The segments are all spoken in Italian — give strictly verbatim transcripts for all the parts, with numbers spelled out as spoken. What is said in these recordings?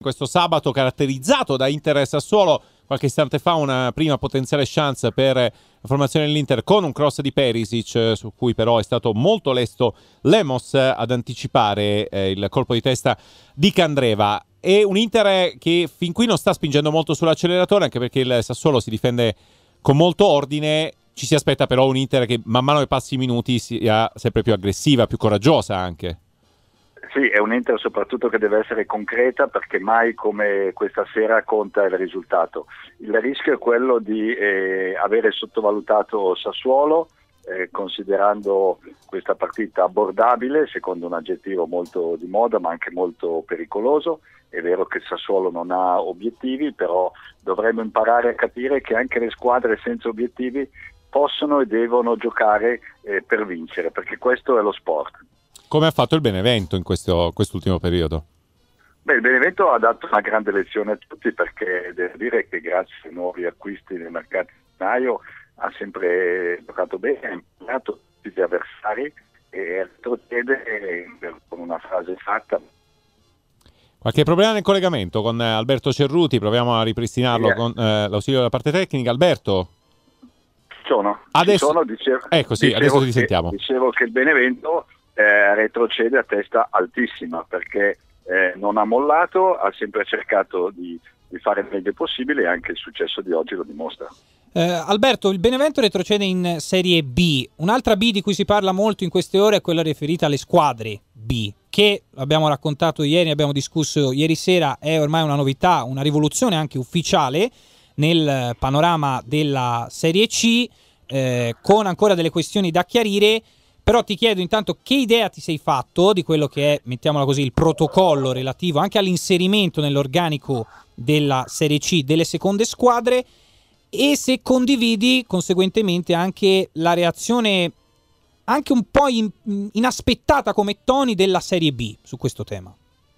questo sabato caratterizzato da Inter Sassuolo. Qualche istante fa una prima potenziale chance per la formazione dell'Inter con un cross di Perisic, su cui però è stato molto lesto Lemos ad anticipare eh, il colpo di testa di Candreva. È un Inter che fin qui non sta spingendo molto sull'acceleratore, anche perché il Sassuolo si difende con molto ordine. Ci si aspetta però un Inter che man mano che passi i minuti sia sempre più aggressiva, più coraggiosa anche. Sì, è un Inter soprattutto che deve essere concreta, perché mai come questa sera conta il risultato. Il rischio è quello di eh, avere sottovalutato Sassuolo, eh, considerando questa partita abbordabile, secondo un aggettivo molto di moda ma anche molto pericoloso. È vero che il Sassuolo non ha obiettivi, però dovremmo imparare a capire che anche le squadre senza obiettivi possono e devono giocare eh, per vincere, perché questo è lo sport. Come ha fatto il Benevento in questo quest'ultimo periodo? Beh, il Benevento ha dato una grande lezione a tutti, perché devo dire che grazie ai nuovi acquisti nel mercato di gennaio ha sempre giocato bene, ha imparato tutti gli avversari e retrocede con una frase fatta. Qualche problema nel collegamento con Alberto Cerruti? Proviamo a ripristinarlo con eh, l'ausilio della parte tecnica. Alberto? Sono. Adesso, Ci sono, dicevo, ecco sì, dicevo adesso ti che, sentiamo. Dicevo che il Benevento eh, retrocede a testa altissima, perché eh, non ha mollato, ha sempre cercato di, di fare il meglio possibile, e anche il successo di oggi lo dimostra. Eh, Alberto, il Benevento retrocede in Serie B. Un'altra B di cui si parla molto in queste ore è quella riferita alle squadre B, che abbiamo raccontato ieri, abbiamo discusso ieri sera, è ormai una novità, una rivoluzione anche ufficiale nel panorama della Serie C, eh, con ancora delle questioni da chiarire. Però ti chiedo intanto che idea ti sei fatto di quello che è, mettiamola così, il protocollo relativo anche all'inserimento nell'organico della Serie C delle seconde squadre, e se condividi conseguentemente anche la reazione anche un po' in, inaspettata come toni della Serie B su questo tema.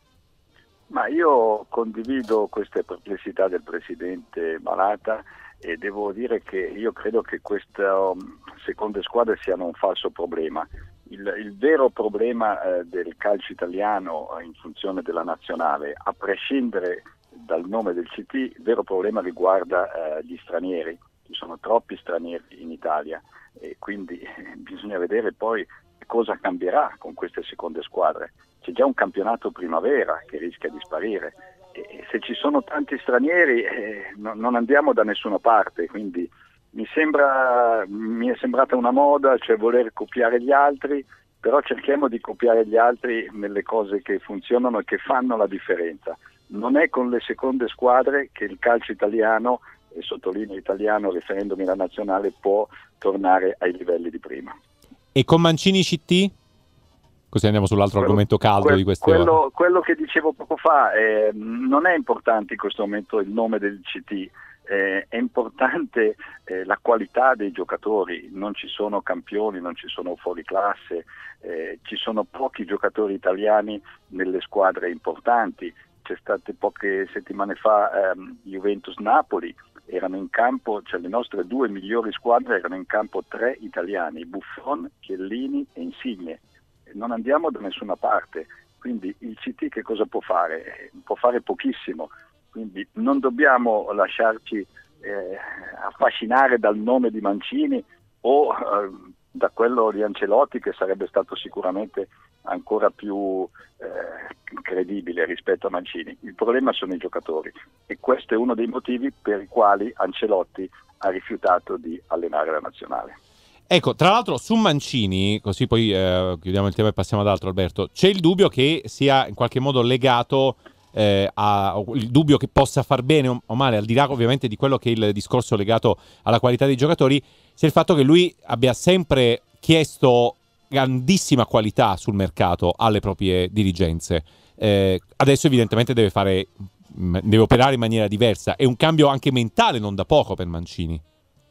Ma io condivido queste perplessità del presidente Malata, e devo dire che io credo che queste um, seconde squadre siano un falso problema. Il, il vero problema eh, del calcio italiano eh, in funzione della nazionale, a prescindere dal nome del C T, il vero problema riguarda eh, gli stranieri. Ci sono troppi stranieri in Italia, e quindi eh, bisogna vedere poi cosa cambierà con queste seconde squadre. C'è già un campionato primavera che rischia di sparire, e se ci sono tanti stranieri eh, no, non andiamo da nessuna parte, quindi mi sembra mi è sembrata una moda, cioè voler copiare gli altri, però cerchiamo di copiare gli altri nelle cose che funzionano e che fanno la differenza. Non è con le seconde squadre che il calcio italiano, e sottolineo italiano riferendomi alla nazionale, può tornare ai livelli di prima. E con Mancini C T? Così andiamo sull'altro quello, argomento caldo quel, di queste quello, ore. Quello che dicevo poco fa, eh, non è importante in questo momento il nome del C T, eh, è importante eh, la qualità dei giocatori. Non ci sono campioni, non ci sono fuoriclasse, eh, ci sono pochi giocatori italiani nelle squadre importanti. C'è state poche settimane fa ehm, Juventus-Napoli, erano in campo, cioè le nostre due migliori squadre erano in campo tre italiani, Buffon, Chiellini e Insigne. Non andiamo da nessuna parte, quindi il C T che cosa può fare? Può fare pochissimo, quindi non dobbiamo lasciarci eh, affascinare dal nome di Mancini o eh, da quello di Ancelotti, che sarebbe stato sicuramente ancora più eh, credibile rispetto a Mancini. Il problema sono i giocatori, e questo è uno dei motivi per i quali Ancelotti ha rifiutato di allenare la nazionale. Ecco, tra l'altro su Mancini, così poi eh, chiudiamo il tema e passiamo ad altro, Alberto, c'è il dubbio che sia in qualche modo legato eh, a il dubbio che possa far bene o male, al di là ovviamente di quello che è il discorso legato alla qualità dei giocatori, sia il fatto che lui abbia sempre chiesto grandissima qualità sul mercato alle proprie dirigenze. Eh, adesso evidentemente deve fare, deve operare in maniera diversa. È un cambio anche mentale non da poco per Mancini.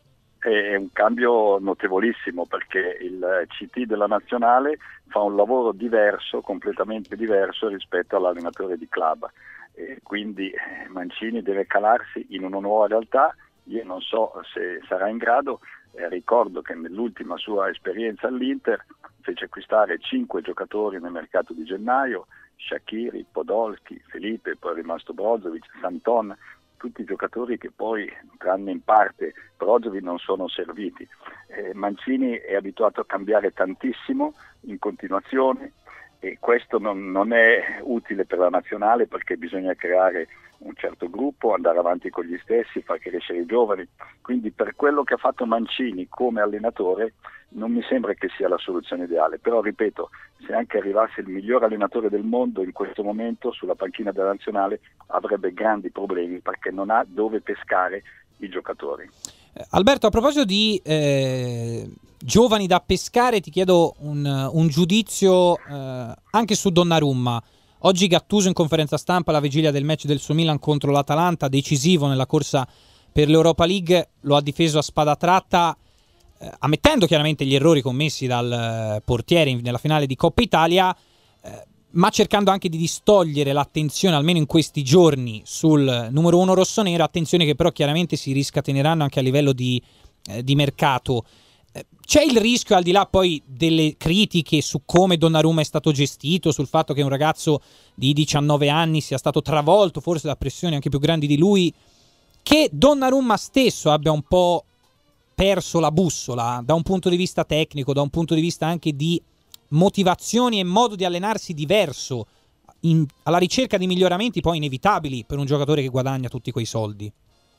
È un cambio notevolissimo, perché il C T della nazionale fa un lavoro diverso, completamente diverso rispetto all'allenatore di club, e quindi Mancini deve calarsi in una nuova realtà. Io non so se sarà in grado. Eh, ricordo che nell'ultima sua esperienza all'Inter fece acquistare cinque giocatori nel mercato di gennaio, Shaqiri, Podolski, Felipe, poi è rimasto Brozovic, Santon, tutti giocatori che poi, tranne in parte Brozovic, non sono serviti. Eh, Mancini è abituato a cambiare tantissimo in continuazione e questo non, non è utile per la nazionale, perché bisogna creare un certo gruppo, andare avanti con gli stessi, far crescere i giovani. Quindi per quello che ha fatto Mancini come allenatore non mi sembra che sia la soluzione ideale, però ripeto, se anche arrivasse il miglior allenatore del mondo in questo momento sulla panchina della nazionale avrebbe grandi problemi, perché non ha dove pescare i giocatori. Alberto, a proposito di eh, giovani da pescare, ti chiedo un, un giudizio eh, anche su Donnarumma. Oggi Gattuso in conferenza stampa alla vigilia del match del suo Milan contro l'Atalanta, decisivo nella corsa per l'Europa League, lo ha difeso a spada tratta, eh, ammettendo chiaramente gli errori commessi dal eh, portiere in, nella finale di Coppa Italia, eh, ma cercando anche di distogliere l'attenzione, almeno in questi giorni, sul numero uno rossonero, attenzione che però chiaramente si riscateneranno anche a livello di, eh, di mercato. C'è il rischio, al di là poi delle critiche su come Donnarumma è stato gestito, sul fatto che un ragazzo di diciannove anni sia stato travolto forse da pressioni anche più grandi di lui, che Donnarumma stesso abbia un po' perso la bussola da un punto di vista tecnico, da un punto di vista anche di motivazioni e modo di allenarsi diverso, in, alla ricerca di miglioramenti poi inevitabili per un giocatore che guadagna tutti quei soldi.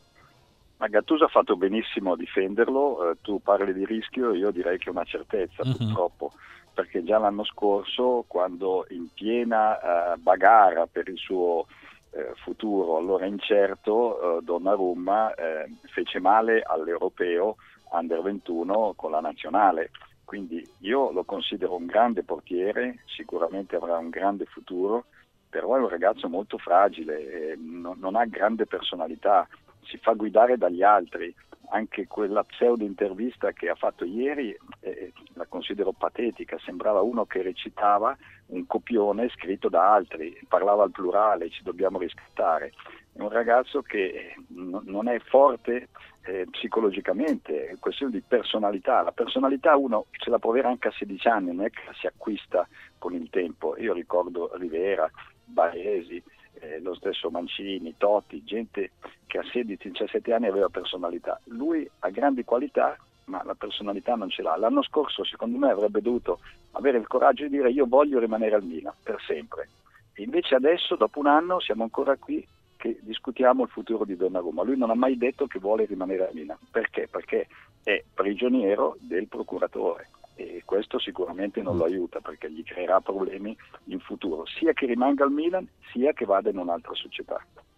Ma Gattuso ha fatto benissimo a difenderlo, eh, tu parli di rischio, io direi che è una certezza, uh-huh. purtroppo, perché già l'anno scorso, quando in piena eh, bagarra per il suo eh, futuro, allora incerto, eh, Donnarumma eh, fece male all'Europeo Under ventuno con la nazionale, quindi io lo considero un grande portiere, sicuramente avrà un grande futuro, però è un ragazzo molto fragile, eh, non, non ha grande personalità, si fa guidare dagli altri. Anche quella pseudo intervista che ha fatto ieri eh, la considero patetica, sembrava uno che recitava un copione scritto da altri, parlava al plurale, ci dobbiamo rispettare. È un ragazzo che n- non è forte eh, psicologicamente, è questione di personalità. La personalità uno ce la può avere anche a sedici anni, non è che si acquista con il tempo. Io ricordo Rivera, Baresi, Eh, lo stesso Mancini, Totti, gente che a sedici diciassette anni aveva personalità. Lui ha grandi qualità, ma la personalità non ce l'ha. L'anno scorso secondo me avrebbe dovuto avere il coraggio di dire io voglio rimanere al Milan per sempre, e invece adesso dopo un anno siamo ancora qui che discutiamo il futuro di Donnarumma. Lui non ha mai detto che vuole rimanere al Milan. Perché? Perché è prigioniero del procuratore, e questo sicuramente non lo aiuta, perché gli creerà problemi in futuro, sia che rimanga al Milan sia che vada in un'altra società.